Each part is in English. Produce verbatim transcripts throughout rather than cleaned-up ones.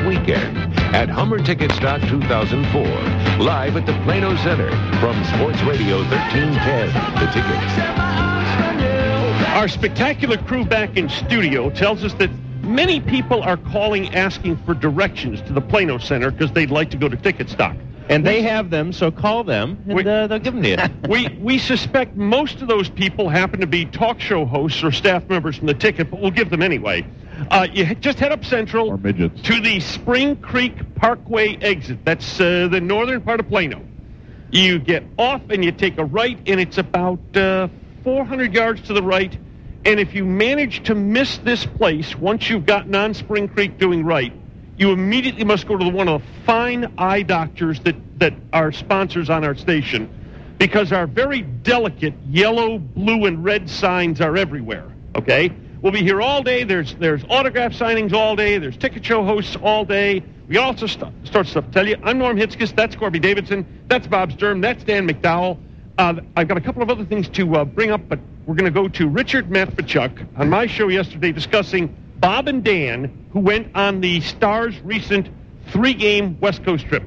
weekend at Hummer Ticket Stock two thousand four, live at the Plano Center from Sports Radio thirteen ten. The Ticket. Our spectacular crew back in studio tells us that many people are calling asking for directions to the Plano Center because they'd like to go to Ticket Stock. And they have them, so call them, and we, uh, they'll give them to you. we, we suspect most of those people happen to be talk show hosts or staff members from the Ticket, but we'll give them anyway. Uh, you just head up Central or midgets to the Spring Creek Parkway exit. That's uh, the northern part of Plano. You get off and you take a right, and it's about uh, four hundred yards to the right. And if you manage to miss this place, once you've gotten on Spring Creek doing right, you immediately must go to the, one of the fine eye doctors that, that are sponsors on our station, because our very delicate yellow, blue, and red signs are everywhere, okay? We'll be here all day. There's there's autograph signings all day. There's ticket show hosts all day. We also st- start stuff to tell you. I'm Norm Hitzges. That's Corby Davidson. That's Bob Sturm. That's Dan McDowell. Uh, I've got a couple of other things to uh, bring up, but we're going to go to Richard Matvichuk on my show yesterday discussing Bob and Dan, who went on the Stars' recent three-game West Coast trip.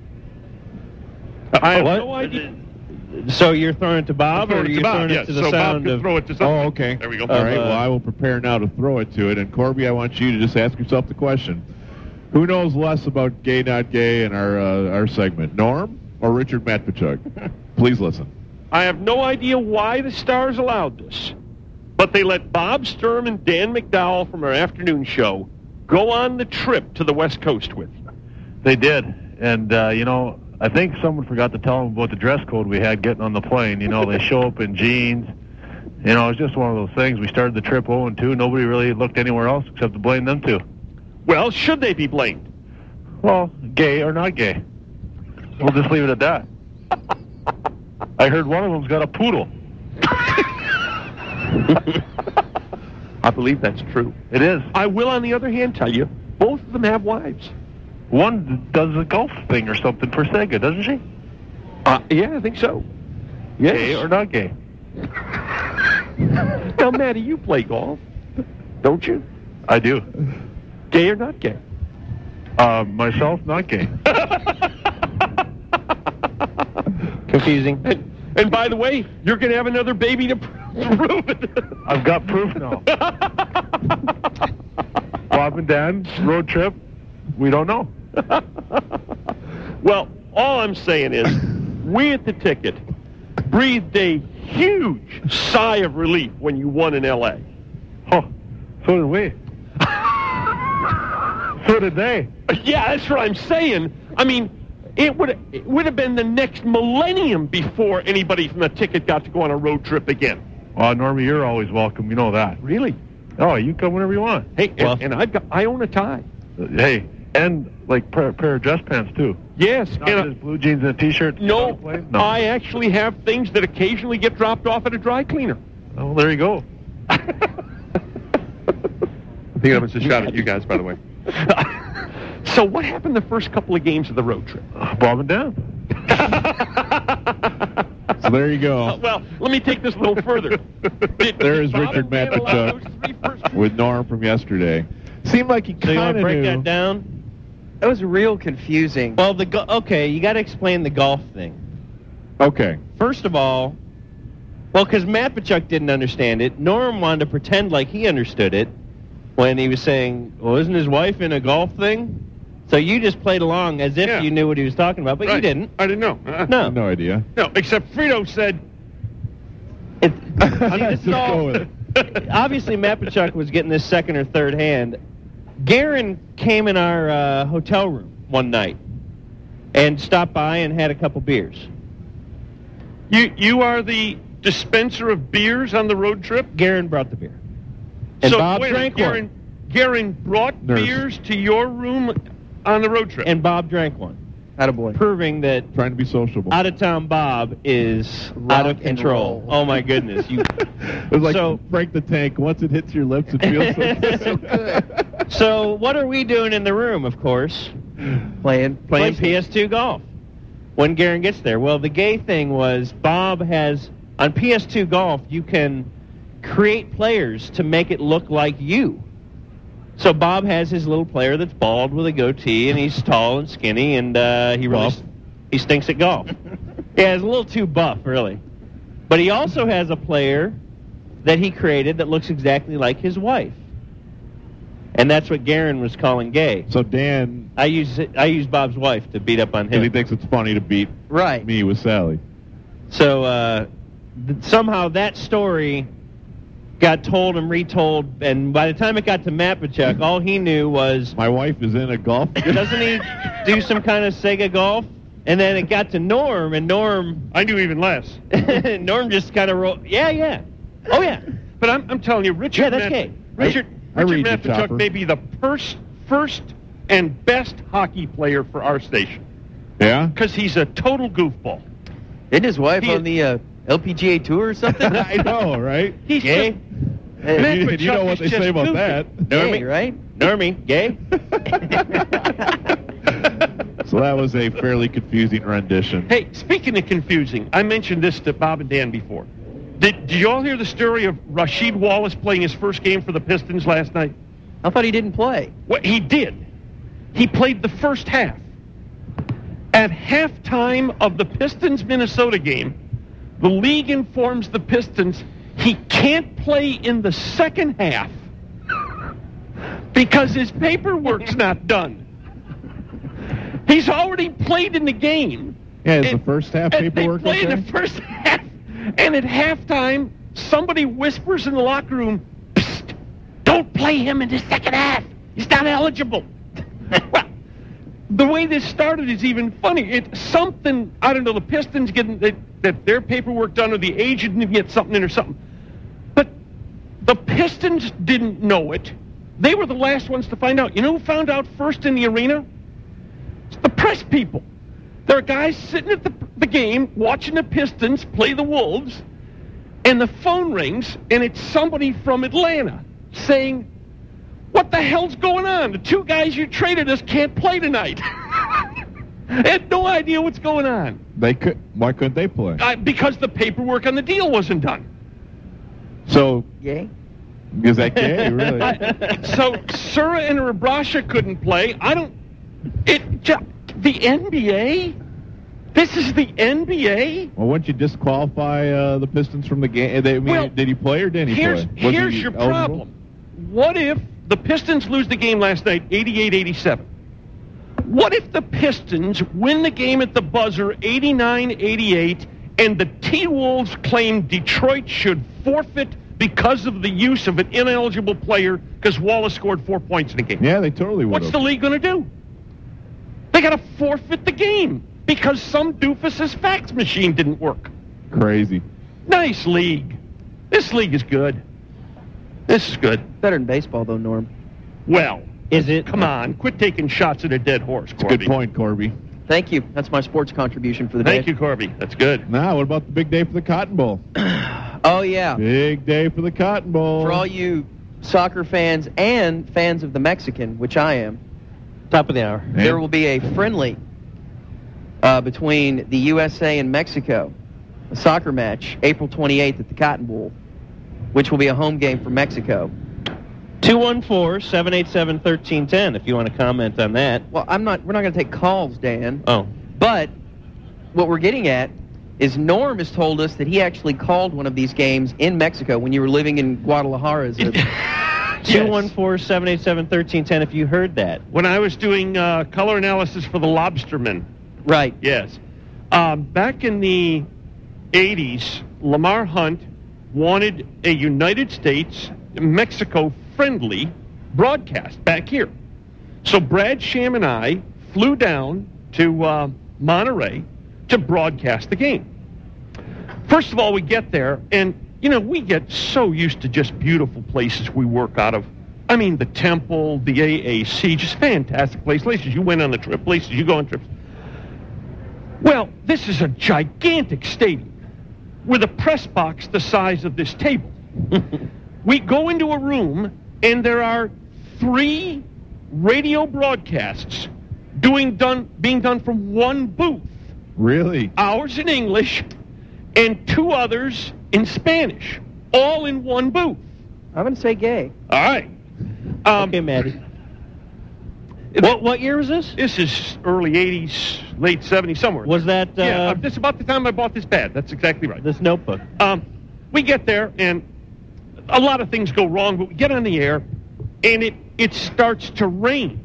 I have what? no idea. So you're throwing it to Bob, or it you're to Bob, throwing yes. it to the so sound Bob of... throw it to something. Oh, okay. There we go. All right, Uh, well, I will prepare now to throw it to it. And, Corby, I want you to just ask yourself the question. Who knows less about gay, not gay in our uh, our segment, Norm or Richard Matvichuk? Please listen. I have no idea why the Stars allowed this, but they let Bob Sturm and Dan McDowell from our afternoon show go on the trip to the West Coast with you. They did, and, uh, you know, I think someone forgot to tell them about the dress code we had getting on the plane. You know, they show up in jeans. You know, it's just one of those things. We started the trip oh and two. Nobody really looked anywhere else except to blame them two. Well, should they be blamed? Well, gay or not gay. We'll just leave it at that. I heard one of them's got a poodle. I believe that's true. It is. I will, on the other hand, tell you, both of them have wives. One does a golf thing or something for Sega, doesn't she? Uh, yeah, I think so. Yes. Gay or not gay? Now, Matty, you play golf, don't you? I do. Gay or not gay? Uh, myself, not gay. Confusing. And, and by the way, you're going to have another baby to prove it. I've got proof now. Bob and Dan, road trip, we don't know. Well, all I'm saying is, we at the Ticket breathed a huge sigh of relief when you won in L A. Oh, so did we. So did they. Yeah, that's what I'm saying. I mean, it would it would have been the next millennium before anybody from the Ticket got to go on a road trip again. Well, Normie, you're always welcome. You know that. Really? Oh, you come whenever you want. Hey, Well- and, and I've got I own a tie. Uh, hey, and like pair, pair of dress pants too. Yes, Not and just blue jeans and a t-shirt. no, no. I actually have things that occasionally get dropped off at a dry cleaner. Oh, there you go. I think that was a shot at you guys, by the way. So what happened the first couple of games of the road trip? Uh, Bob and Dan. So there you go. Uh, well, let me take this a little further. Did, There did is Bob Richard and Dan allow those Matvichuk three first- with Norm from yesterday. Seemed like he So you want kind to of break knew. that down? That was real confusing. Well, the go- okay, you got to explain the golf thing. Okay. First of all, well, because Matvichuk didn't understand it, Norm wanted to pretend like he understood it when he was saying, well, isn't his wife in a golf thing? So you just played along as if Yeah. you knew what he was talking about, but you Right. didn't. I didn't know. Uh, No. No idea. No, except Frito said, It, I mean, this Just is all, go with it. obviously, Matvichuk was getting this second or third hand. Garen came in our uh, hotel room one night and stopped by and had a couple beers. you you are the dispenser of beers on the road trip? Garen brought the beer. And so, Bob wait a drank minute, one. Garen, Garen brought Nurse. beers to your room on the road trip. And Bob drank one, Attaboy. proving that Trying to be sociable. out-of-town Bob is out of Rock and control. roll. Oh, my goodness. You. It was like So- Frank the Tank. Once it hits your lips, it feels so good. So what are we doing in the room, of course? Playing. Playing P S two golf when Garen gets there. Well, the gay thing was Bob has, on P S two golf, you can create players to make it look like you. So Bob has his little player that's bald with a goatee, and he's tall and skinny, and uh, he really Buff. he stinks at golf. Yeah, he's a little too buff, really. But he also has a player that he created that looks exactly like his wife, and that's what Garen was calling gay. So Dan, I use I use Bob's wife to beat up on because he him. thinks it's funny to beat Right. me with Sally. So uh, th- somehow that story got told and retold, and by the time it got to Mapachuk, all he knew was, My wife is in a golf. doesn't he do some kind of Sega golf? And then it got to Norm, and Norm I knew even less. Norm just kind of rolled. Yeah, yeah. Oh, yeah. But I'm, I'm telling you, Richard Yeah, that's Mat- gay. Richard, I- I Richard read you, Matvichuk Chopper. may be the first, first and best hockey player for our station Yeah? because he's a total goofball. Isn't his wife He- on the uh, L P G A tour or something? I know, right? He's Gay? just- Hey, Matt you, you know Matvichuk what is they just say about goofy. that. gay, right? Normie, gay? So that was a fairly confusing rendition. Hey, speaking of confusing, I mentioned this to Bob and Dan before. Did, did you all hear the story of Rasheed Wallace playing his first game for the Pistons last night? I thought he didn't play. Well, he did. He played the first half. At halftime of the Pistons-Minnesota game, the league informs the Pistons he can't play in the second half because his paperwork's not done. He's already played in the game. Yeah, is And- the first half and paperwork they play in okay? the first half, and at halftime, somebody whispers in the locker room, "Psst, don't play him in the second half. He's not eligible." Well, the way this started is even funny. It's something, I don't know, the Pistons getting that, that their paperwork done or the agent didn't get something in or something. But the Pistons didn't know it. They were the last ones to find out. You know who found out first in the arena? It's the press people. There are guys sitting at the, the game watching the Pistons play the Wolves, and the phone rings, and it's somebody from Atlanta saying, "What the hell's going on? The two guys you traded us can't play tonight." I had no idea what's going on. They could. Why couldn't they play? Uh, because the paperwork on the deal wasn't done. So Gay? is that gay? Really? So Sura and Rabrasha couldn't play. I don't. It ju- the N B A. This is the N B A. Well, wouldn't you disqualify uh, the Pistons from the game? They, I mean, Well, did he play or didn't he Here's play? Was here's he your eligible? problem. What if the Pistons lose the game last night, eighty-eight eighty-seven? What if the Pistons win the game at the buzzer, eighty-nine eighty-eight, and the T-Wolves claim Detroit should forfeit because of the use of an ineligible player because Wallace scored four points in the game? Yeah, they totally would What's have. the league going to do? They got to forfeit the game because some doofus's fax machine didn't work. Crazy. Nice league. This league is good. This is good. Better than baseball, though, Norm. Well, Is it? come on. Quit taking shots at a dead horse, It's a Corby. good point, Corby. Thank you. That's my sports contribution for the Thank day. you, Corby. That's good. Now, what about the big day for the Cotton Bowl? Oh, yeah. Big day for the Cotton Bowl. For all you soccer fans and fans of the Mexican, which I am, Top of the hour. And- there will be a friendly uh, between the U S A and Mexico, a soccer match, April twenty-eighth at the Cotton Bowl, which will be a home game for Mexico. two one four, seven eight seven, one three one zero if you want to comment on that. Well, I'm not. We're not going to take calls, Dan. Oh. But what we're getting at is Norm has told us that he actually called one of these games in Mexico when you were living in Guadalajara. As a, two one four, seven eight seven, one three one zero if you heard that. When I was doing uh, color analysis for the Lobstermen, right. yes. Um, back in the eighties, Lamar Hunt wanted a United States, Mexico friendly broadcast back here. So Brad Sham and I flew down to uh, Monterey to broadcast the game. First of all, we get there, and, you know, we get so used to just beautiful places we work out of. I mean, the Temple, the A A C, just fantastic places. Places you went on the trip, places you go on trips. Well, this is a gigantic stadium with a press box the size of this table. We go into a room, and there are three radio broadcasts doing done being done from one booth. Really? Ours in English, and two others in Spanish, all in one booth. I'm going to say gay. All right. Um, Okay, Maddie. What what year was this? This is early eighties, late seventies, somewhere. Was that uh, yeah, uh, this about the time I bought this pad. That's exactly right. this notebook? Um, we get there, and a lot of things go wrong, but we get on the air, and it, it starts to rain.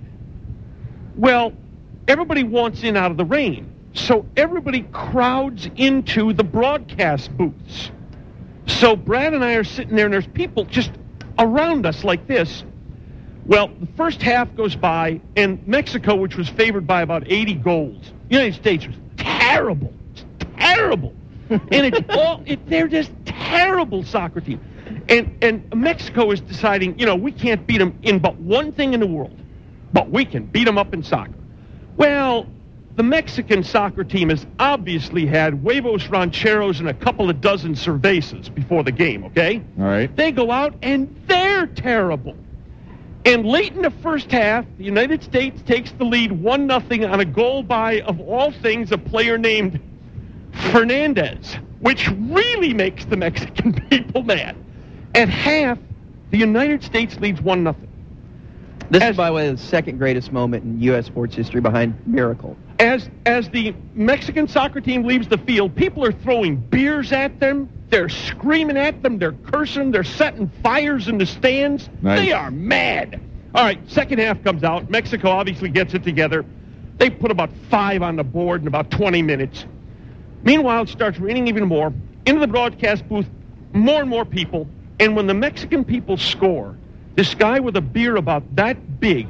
Well, everybody wants in out of the rain, so everybody crowds into the broadcast booths. So Brad and I are sitting there, and there's people just around us like this. Well, the first half goes by, and Mexico, which was favored by about eighty goals, the United States was terrible, terrible. And it's all, it, they're just terrible soccer team. And and Mexico is deciding, you know, we can't beat them in but one thing in the world, but we can beat them up in soccer. Well, the Mexican soccer team has obviously had huevos rancheros and a couple of dozen cervezas before the game, okay? All right. They go out, and they're terrible. And late in the first half, the United States takes the lead one nothing on a goal by, of all things, a player named Fernandez, which really makes the Mexican people mad. At half, the United States leads one nothing. This As- is, by the way, the second greatest moment in U S sports history behind Miracle. As as the Mexican soccer team leaves the field, people are throwing beers at them. They're screaming at them. They're cursing. They're setting fires in the stands. Nice. They are mad. All right, second half comes out. Mexico obviously gets it together. They put about five on the board in about twenty minutes. Meanwhile, it starts raining even more. Into the broadcast booth, more and more people. And when the Mexican people score, this guy with a beer about that big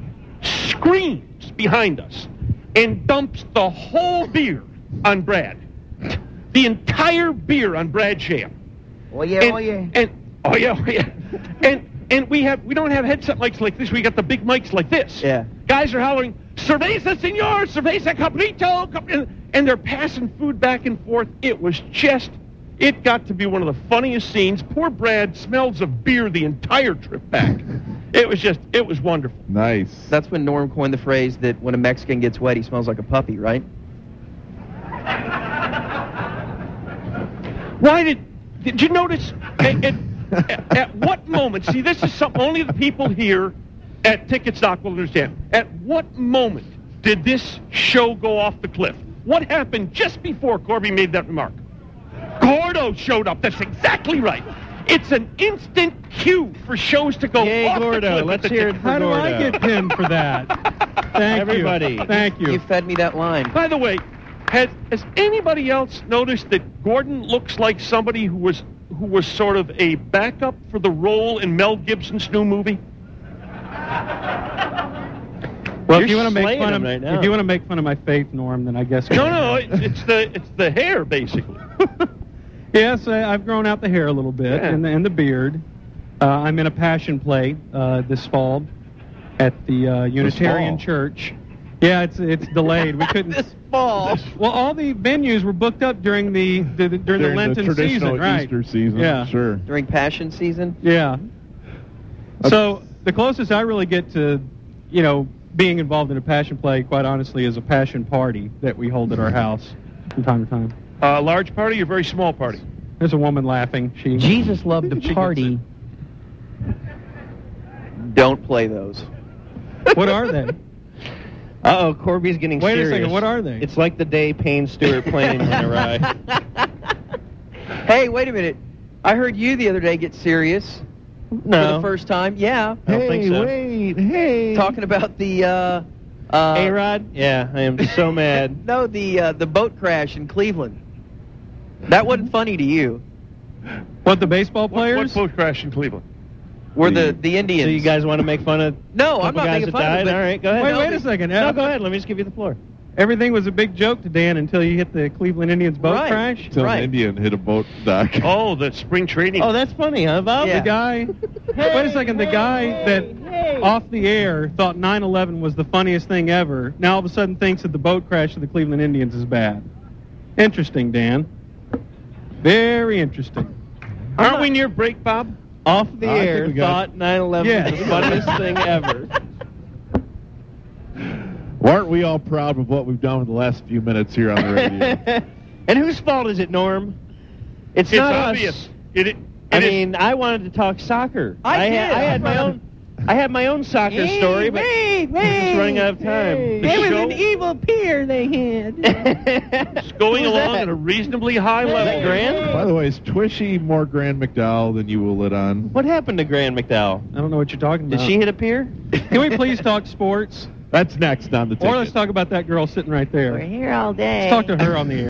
screams behind us and dumps the whole beer on Brad. The entire beer on Brad Sham. Oh, yeah, and, oh, yeah. And, oh, yeah, oh, yeah. and and we have we don't have headset mics like this. We got the big mics like this. Yeah. Guys are hollering, "Cerveza, senor! Cerveza, caprito!" Cap-" And they're passing food back and forth. It was just, it got to be one of the funniest scenes. Poor Brad smells of beer the entire trip back. It was just, it was wonderful. Nice. That's when Norm coined the phrase that when a Mexican gets wet, he smells like a puppy, right? Why did, did you notice, at, at, at what moment, see, this is something only the people here at Ticket Stock will understand. At what moment did this show go off the cliff? What happened just before Corby made that remark? Gordo showed up. That's exactly right. It's an instant cue for shows to go Yay, off Gordo. the cliff. Let's at the hear it Ticket- for How do I Gordo. get pinned for that? Thank Everybody. you. Thank you. You fed me that line. By the way, has has anybody else noticed that Gordon looks like somebody who was who was sort of a backup for the role in Mel Gibson's new movie? Well, You're if you want to make slaying fun him of right now. if you want to make fun of my faith, Norm, then I guess No, no, it's, it's the it's the hair basically. Yes, I, I've grown out the hair a little bit Yeah. and, the, and the beard. Uh, I'm in a passion play uh, this fall at the uh, Unitarian fall? Church. Yeah, it's it's delayed. We couldn't. This fall. Well, all the venues were booked up during the, the, the during, During the Lenten traditional season, right? Easter season. Yeah. Sure. During Passion season? Yeah. So the closest I really get to, you know, being involved in a passion play, quite honestly, is a passion party that we hold at our house from time to time. A uh, large party or very small party? There's a woman laughing. She Jesus loved She to gets party. Don't play those. What are they? Uh-oh, Corby's getting Wait serious. a second, what are they? It's like the day Payne Stewart plane went awry. Hey, wait a minute. I heard you the other day get serious for No. the first time. Yeah. I don't hey, think so. wait, hey. Talking about the, uh... uh A-Rod? Yeah, I am so mad. No, the uh, the boat crash in Cleveland. That wasn't funny to you. What, the baseball What, players? what boat crash in Cleveland? Were the, the Indians. So you guys want to make fun of No, a I'm couple not guys making that fun died? of it. All right, go ahead. Wait, No, wait they- a second. No, Uh, go ahead. Let me just give you the floor. Everything was a big joke to Dan until you hit the Cleveland Indians boat Right. crash. Until Right. an Indian hit a boat dock. Oh, the spring training. Oh, that's funny, huh, Bob? Yeah. The guy, wait a second, the guy that off the air thought nine eleven was the funniest thing ever, now all of a sudden thinks that the boat crash of the Cleveland Indians is bad. Interesting, Dan. Very interesting. Aren't we near break, Bob? Off the I think air, we got- thought nine eleven Yeah. was the funniest thing ever. Well, aren't we all proud of what we've done with the last few minutes here on the radio? And whose fault is it, Norm? It's, It's not obvious. us. It, it, I it is- mean, I wanted to talk soccer. I ha- did. I had I my brought own. I have my own soccer Hey, story, but wait, it's wait. running out of time. Hey, The it was show- an evil peer they had. It's going Who's along that? at a reasonably high level. Grant? By the way, is Twishy more Grand McDowell than you will let on? What happened to Grand McDowell? I don't know what you're talking Did about. she hit a pier? Can we please talk sports? That's next on the ticket. Or let's talk about that girl sitting right there. We're here all day. Let's talk to her on the air.